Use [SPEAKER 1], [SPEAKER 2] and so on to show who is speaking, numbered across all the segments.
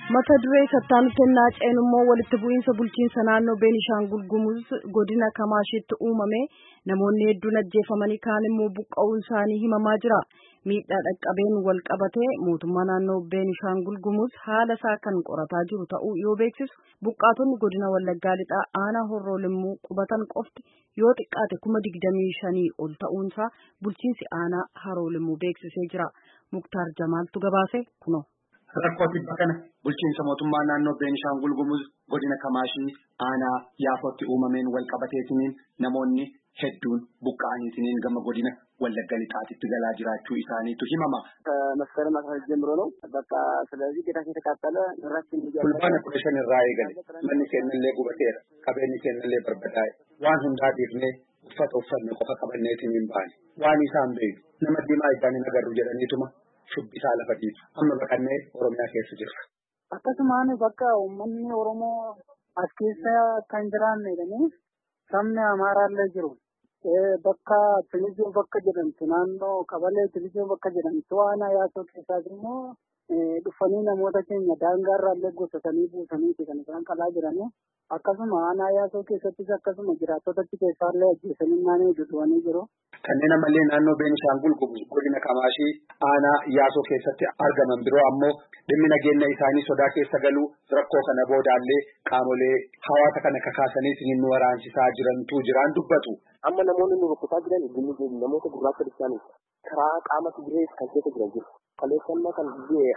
[SPEAKER 1] Mata duree sattaanutennaa ceenummoo walitti bu'iinsa bulchiinsa naannoo Beenishaangul Gumuz godina Kamaashiitti uumame namoonni hedduun ajjeefamanii kaan immoo buqqa'uun isaanii himamaa jira. Miidhaa dhaqqabeen wal qabatee mootummaa naannoo Beenishaangul Gumuz haala isaa kan qorataa jiru ta'uu yoo beeksisu buqqaatonni godina Wallaggaa Lixaa aanaa Horroo Limmuu qubatan qofti yoo xiqqaate 25,000 ol ta'uunsaa bulchiinsi aanaa Horroo Limmuu beeksisee jira. Muktaar Jamaaltu gabaase kunoo.
[SPEAKER 2] Rakkootti bakana bulchiinsa mootummaa naannoo Beenishaangul Gumuz godina Kamaashii aanaa Yaafootti uumameen wal qabateetiniin namoonni hedduun buqqa'aniitiniin gama godina Wallagga Lixaatitti galaa jiraachuu isaaniitu himama.
[SPEAKER 3] መስከረም 11 ጀምሮ ነው በቃ ስለዚህ ጌታችን ተቃጠለ ራችን
[SPEAKER 2] fulbaana 15 irraa eegale manni kennillee gubateera qabeenyi kennillee barbadaa'e waan hundaa dhiifnee uffata uffanne qofa qabanneetiniin baane waan isaan beeku nama diimaa isaanii nagarru jedhaniituma shubbisaa lafatiif amma baqannee Oromiyaa keessa jirra.
[SPEAKER 3] akkasumaan bakka uummanni Oromoo as keessa kan jiraanne jedhanii sabni Amaaraallee jiru. Bakka Tilizoo bakka jedhamtu naannoo Qabalee Tilizoo bakka jedhamtu waan Yaasoo keessaa immoo dhufanii namoota keenya daangaarraallee gossatanii buusanii kan isaan qalaa jiranii akkasuma aanaa Yaasoo keessattis akkasuma jiraattota keessaallee ajjeesanii naannoo duduwanii jiru.
[SPEAKER 2] Kanneen ammallee naannoo Beenishaangul Gumuz godina Kamaashii aanaa Yaasoo keessatti argaman biroo ammoo dhimmi nageenya isaanii sodaa keessa galuu rakkoo kana boodaallee qaamolee hawaasa kana kakaasaniitiin nu waraansisaa jirantu jiraan dubbatu.
[SPEAKER 3] Amma namoonni nu rukkutaa jiran namoota gurraacha bishaanii karaa qaama Tigirees kan keessa jiran jiru. Kaleessannaa kan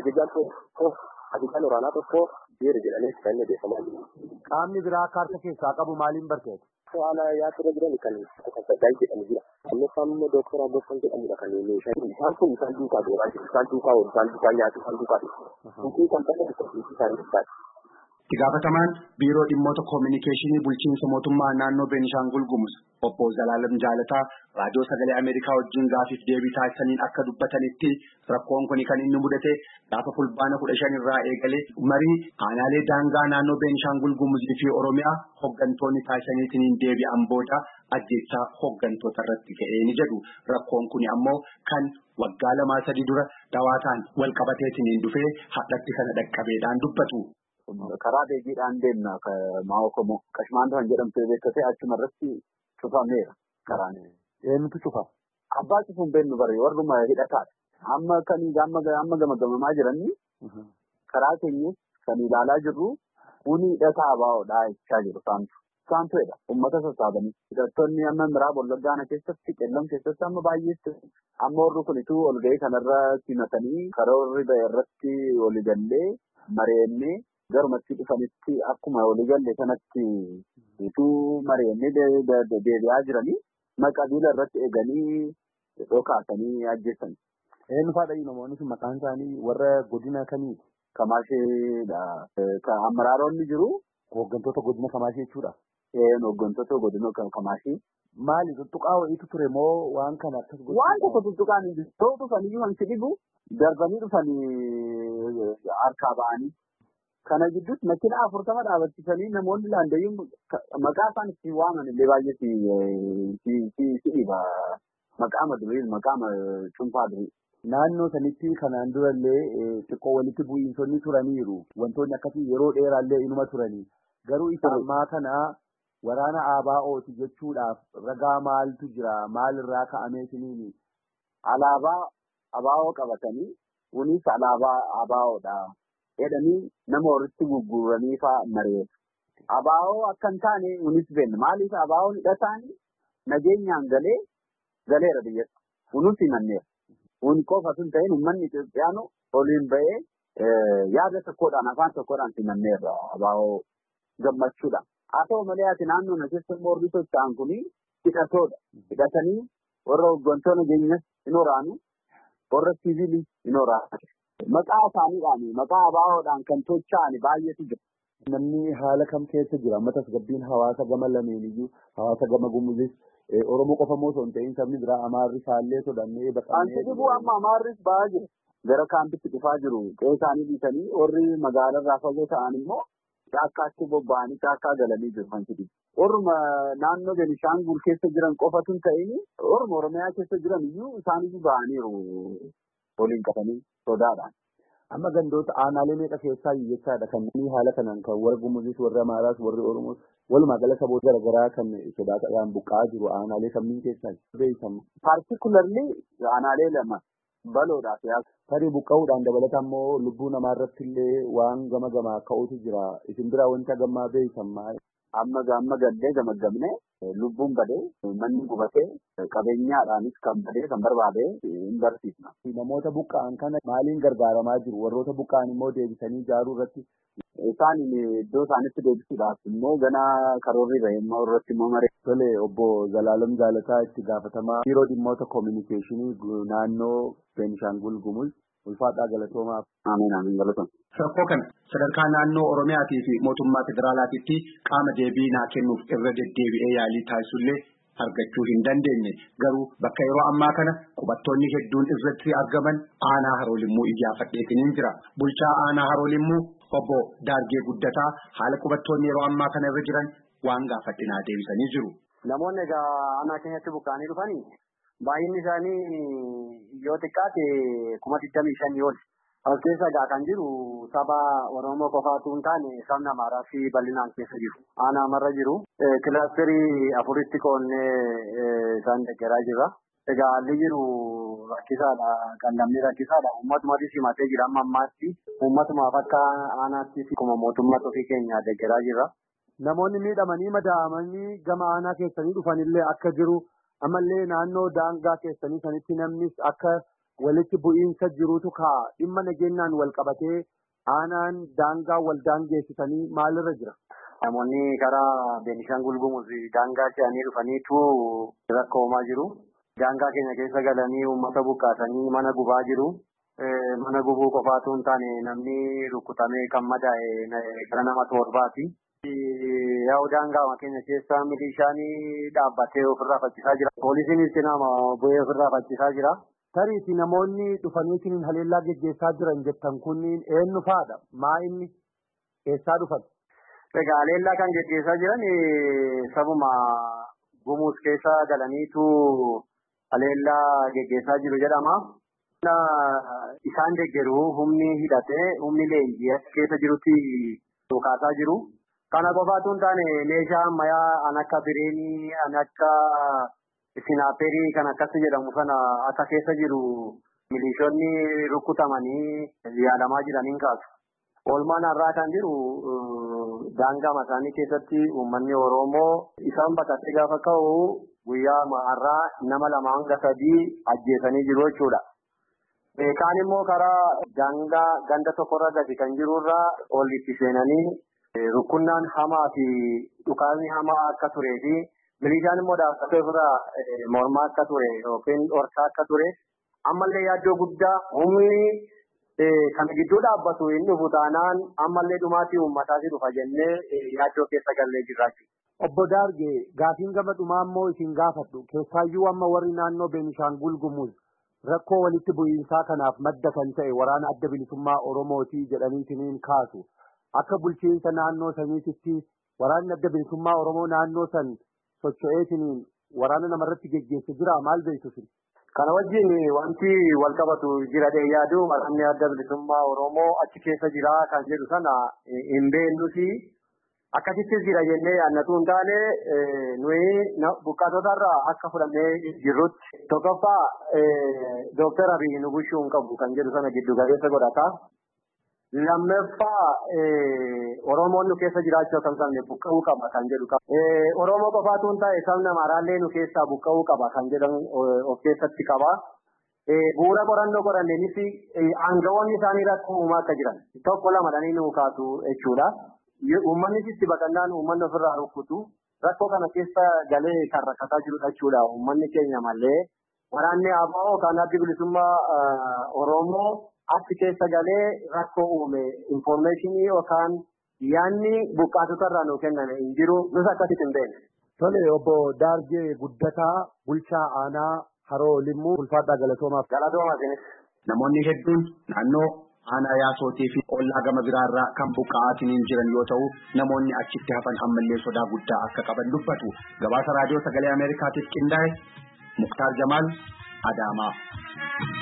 [SPEAKER 3] ajajaan waraanaa tokko beera jedhanii kan beekamaa jiru.
[SPEAKER 2] Qaamni biraa kaarta keessaa qabu maaliin barteeti?
[SPEAKER 3] Waan yaasirra jiran kan saddaa jedhamu jira. Anniffamni Dooktor Abbooffan jedhamudha kan isaan kun isaan duukaa gooraa jiru. Isaan duukaa oolu, isaan duukaa nyaatu, isaan duukaa dhiisu. Kun kan ta'e isaan duukaadha.
[SPEAKER 2] Itti gaafatamaan biiroo dhimmoota koominikeeshinii bulchiinsa mootummaa naannoo Beenishaangul Gumuz obbo Zalaalam Jaalataa raadiyoo sagalee Ameerikaa wajjin gaafiif deebii taasisaniin akka dubbatanitti rakkoon kun kan inni mudate gaafa fulbaana 15 irraa eegalee marii aanaalee daangaa naannoo Beenishaangul Gumuzii fi Oromiyaa hooggantoonni taasisaniitiin deebi'an booda ajjeechaa hooggantoota irratti ka'ee ni jedhu. Rakkoon kun ammoo kan waggaa 2-3 dura dhawaataan wal qabateetiin dhufee hadhatti kana dhaqqabeedhaan dubbatu.
[SPEAKER 4] Karaa beekiidhaan deemna maa'ookomoo qashmaan kan jedhamte beektee achuma irratti cufameera karaan. Eenyutu cufa? Abbaa cufuun beennu bare warruma hidhataadha. Amma kan amma gamagamaa jiranii karaa keenyas kan ilaalaa jirru kuni hidhataa baa'oodhaa jechaa jiru saantuedha. Uummata sassaabanii hidhattoonni amma miraaba Wallaggaa keessatti qellam keessatti amma baay'eetti amma warri kunituu ol ga'ee kanarra simatanii karoorri ba'e irratti waliigallee mareennee garumatti dhufanitti akkuma waliigalle kanatti utuu mareennee deebi'aa jiranii maqabiila irratti eeganii dhokaasanii ajjeessan.
[SPEAKER 2] Eenyu faadha namoonni sun maqaan isaanii warra godina kamiiti?
[SPEAKER 4] Kamaasheedha. Amaraaronni jiru.
[SPEAKER 2] Hooggantoota godina Kamaashee jechuudha.
[SPEAKER 4] Hooggantoota godina Kamaashee.
[SPEAKER 2] Maali tuttuqaa wayiitu ture moo waan kana akkas godhu?
[SPEAKER 4] Waan tokko tuttuqaan hin jiru. Ta'u dhufanii wanti dhibu darbanii dhufanii harkaa ba'anii. Kana gidduutti makiina 40 dhaabachiisanii namoonni laandayyuun maqaa isaan itti waaman illee baay'ee si dhiba. Maqaama durii maqaama cuunfaa durii.
[SPEAKER 2] Naannoo sanitti kanaan durallee xiqqoo walitti bu'iinsonni turaniiru. Wantoonni akkasii yeroo dheeraallee inuma turanii. Garuu isa ammaa kana waraana ABO'ti jechuudhaaf ragaa maaltu jira? Maalirraa ka'amee isiniini?
[SPEAKER 4] Alaabaa ABO qabatanii kunis alaabaa ABO'dha. Jedhanii nama walitti gurguranii fa'aa mareetu. ABO akka hin taane kunis beekna. Maaliif ABO'n hidhataan nageenyaan galeera biyyatti. Kunis himanneera. Kun qofa sun ta'een uummanni Itoophiyaanu oliin ba'ee yaada tokkodhaan afaan tokkodhaan himanneera ABO gammachuudhaan. Haa ta'u malee ati naannoo keessa mormii socho'an kun hidhatoodha. Hidhatanii warra hooggantoota nageenyas hin waraanu, warra siviilii hin waraanu. Maqaa isaaniidhaan maqaa ABO'dhaan kan socho'an baay'eetu jira.
[SPEAKER 2] Namni haala kam keessa jira? Amma tasgabbiin hawaasa gama lameeniyyuu hawaasa gama Gumuzis Oromoo qofa moo osoo hin ta'in sabni biraa Amaarri faallee sodannee
[SPEAKER 4] baqannee. Anti dhibuu amma Amaarris ba'aa jiru. Gara kaampitti dhufaa jiru. Qe'ee isaanii dhiisanii warri magaalarraa fagoo ta'an immoo caakkaatti bobba'anii caakkaa galanii jiru kan jedhu. Orma naannoo Beenishaangul keessa jiran qofatu hin ta'in Oromiyaa keessa jiran iyyuu isaanii ba'aniiru waliin qabanii sodaadhaan. Amma gandoota aanaalee meeqa keessaa jechaadha kan inni haala kanaan kan warra Gumuuzis, warra Amaaraas, warri Oromoos walumaa gala saboota garaagaraa kan sodaataadhaan buqqa'aa jiru aanaalee kamiin keessaa beekamu. Paartikularli aanaalee lama baloodhaaf yaasa. Tarii buqqa'uudhaan dabalata immoo lubbuu namaa irratti illee waan gama gamaa ka'uutu jira. Isin biraa wanta gammaa beekamaa. Amma gallee gamaggamne lubbuun badee manni gubatee qabeenyaadhaanis kan badee kan barbaade hin barsiifna. Namoota buqqa'an kana maaliin gargaaramaa jiru? Warroota buqqa'an immoo deebisanii ijaaruu irratti isaan iddoo isaanitti deebisuudhaaf immoo ganaa karoorri ba'e immoo irratti immoo maree. Tole obbo Zalaalam Jaalataa itti gaafatamaa biiroo dhimmoota koominikeeshinii naannoo Beenishaangul Gumuz. Ulfaataa galatoomaaf. Amiin galatooma.
[SPEAKER 2] Rakkoo kana sadarkaa naannoo Oromiyaatii fi mootummaa federaalaatiitti qaama deebii naa kennuuf irra deddeebi'ee yaalii taasisullee argachuu hin dandeenye. Garuu bakka yeroo ammaa kana qubattoonni hedduun irratti argaman aanaa Haroo Limmuu iyyaafadheetiin jira. Bulchaa aanaa Haroo Limmuu obbo Daargee Guddataa haala qubattoonni yeroo ammaa kana irra jiran waan gaafadhinaa deebisanii jiru.
[SPEAKER 3] Namoonni egaa aanaa keenyatti buqqa'anii dhufanii baay'inni isaanii yoo xiqqaate 25,000 ol. As keessa egaa kan jiru saba Oromoo qofaatu hin taane sabni Amaaraa fi bal'inaan keessa jiru. Aanaa marra jiru. Kilaasterii 4tti qoonnee isaan deeggaraa jira. Egaa haalli jiru rakkisaadha. Qallamni rakkisaadha. Uummatumaatis himatee jira amma ammaatti. Uummatumaaf akka aanaatti akkuma mootummaa ofii keenya deeggaraa jira.
[SPEAKER 4] Namoonni miidhamanii madaa'amanii gama aanaa keessanii dhufanillee akka jiru. Ammallee naannoo daangaa keessanii sanitti namnis akka walitti bu'iinsa jirutu ka'a. Dhimma nageenyaan wal qabatee aanaan daangaa wal daangeessisanii maalirra jira?
[SPEAKER 3] Namoonni karaa Beenishaangul Gumuz daangaa ce'anii dhufaniitu rakkoomaa jiru. Daangaa keenya keessa galanii uummata buqqaasanii mana gubaa jiru. Mana gubuu qofaatu hin taane namni rukutamee kan madaa'e gara nama 7ti. Yaa'u daangaa keenya keessa milishaan dhaabbatee ofirraa faccisaa jira. Poolisiinis nama bu'ee ofirraa faccisaa jira.
[SPEAKER 4] Tariifi namoonni dhufaniitiin haleellaa geggeessaa jiran jettan kunniin eenyu fa'aadha? Maa inni eessaa dhufan?
[SPEAKER 3] Egaa haleellaa kan geggeessaa jiran sabuma Gumuz keessa galaniitu haleellaa geggeessaa jiru jedhama. Isaan deeggaru humni hidhatee humni leenjii keessa jirutti dhukaasaa jiru. Kana qofaatu hin taane meeshaa ammayyaa an akka bireenii, an akka sinaaperii kan akkatti jedhamu sana akka keessa jiru milishoonni rukutamanii yaalamaa jiraniin kaasu. Oolmaan har'aa kan jiru daangaa isaanii keessatti uummanni Oromoo isaan baqatee gaafa ka'u guyyaa har'aa nama 2 hanga 3 ajjeesanii jiru jechuudha. Kaan immoo karaa daangaa ganda tokkorra gadi kan jirurraa ol itti seenanii rukunnaan hamaa fi dhukaasni hamaa akka turee fi milishaan immoo dhaabbatee ofirraa mormaa akka ture yookiin dhorkaa akka ture ammallee yaaddoo guddaa humni kana gidduu dhaabbatu hin dhufu taanaan ammallee dhumaatii uummataati dhufa jennee yaaddoo keessa gallee jirra.
[SPEAKER 4] Obbo Daargee gaafiin gama dhumaa immoo isin gaafadhu keessaayyuu amma warri naannoo Beenishaangul Gumuz rakkoo walitti bu'iinsaa kanaaf madda kan ta'e waraana adda bilisummaa Oromootii jedhaniitiin kaasu. Akka bulchiinsa naannoo saniititti waraanni adda bilisummaa Oromoo naannoo san socho'eetiin waraana namarratti geggeesse jira maal beektu?
[SPEAKER 3] Kana wajjin wanti wal qabatu jira yaadu waraanni adda bilisummaa Oromoo achi keessa jira kan jedhu sana hin beeknuti. Akkasittis jira jennee annatu hin taane nuyi buqqaatotarraa akka fudhannee jirrutti tokkoffaa Dooktar Abiy nu bulchuu hin qabu kan jedhu sana giddu galeessa godhata. Lammaffaa Oromoon nu keessa jiraachuu kan sabni buqqa'uu qaba kan jedhu qaba. Oromoo qofaatu hin taane sabni Amaaraallee nu keessaa buqqa'uu qaba kan jedhan of keessatti qaba. Bu'uura qorannoo qoranneenis aangawoonni isaanii rakkoo uumaa akka jiran tokko lamadhanii nu kaasu jechuudha. Uummanni itti baqannaan uummanni ofirraa rukkutu rakkoo kana keessa galee kan rakkataa jirudha jechuudha. Uummanni keenya malee waraanni ABO kan adda bilisummaa Oromoo achi keessa galee rakkoo uume informationii yookaan yaanni buqqaatotarraa nu kenname hin jiru nus akkasitti hin beekne.
[SPEAKER 4] Tole obbo Daargee Guddataa bulchaa aanaa Haroo Limmuu ulfaadhaa galatoomaaf.
[SPEAKER 3] Galatoomaaf.
[SPEAKER 2] Namoonni hedduun naannoo aanaa Yaasootii fi ollaa gama biraarraa kan buqqa'aatiin jiran yoo ta'u namoonni achitti hafan ammallee sodaa guddaa akka qaban dubbatu. Gabaasa raadiyoo sagalee Ameerikaatiif qindaa'e Muktaar Jamaal Adaamaa.